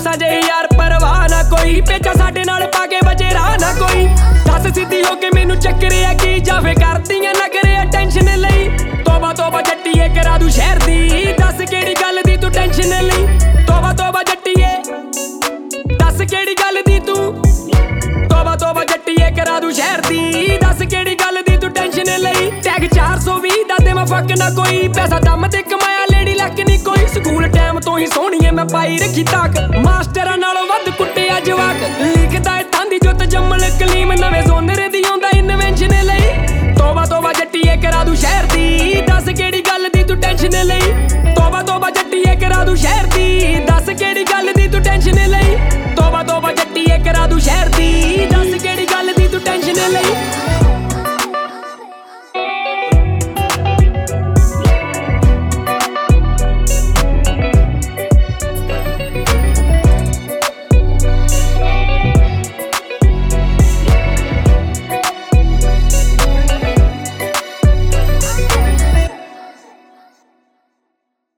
ਜੇ यार परवाह ना कोई पेचा साडे नाल पाके बजे राह ना कोई दस सीधी होके मैनू चक्करिया की जावे करदियां नखरे टेंशन लई तोबा तोबा जट्टीए करा दूं शहर दी दस केड़ी गल दी तू टेंशन लई तोबा तोबा जट्टीए दस केड़ी गल दी तू तोबा तोबा जट्टीए करा दूं शहर दी दस केड़ी गल दी तू टेंशन लई टैग 420 दा ते मैं फक ना कोई पैसा दम ते कमाया लेडी लक नहीं कोई स्कूल टाइम तो ही सोहणीए मैं पाई रखी ताक मास्टरां नालों वध कुट्टिया जवाक लिखदा है तांदी जो तजम्मल कलीम नवे जोनरे दी आउंदा इन्वेंशन लई तोबा तोबा जट्टीए करा दूं शहर दी दस केड़ी गल दी तू टेंशन लई तोबा तोबा जट्टीए करा दूं शहर दी दस केड़ी गल दी तू टेंशन लई तोबा तोबा जट्टीए करा दूं शहर दी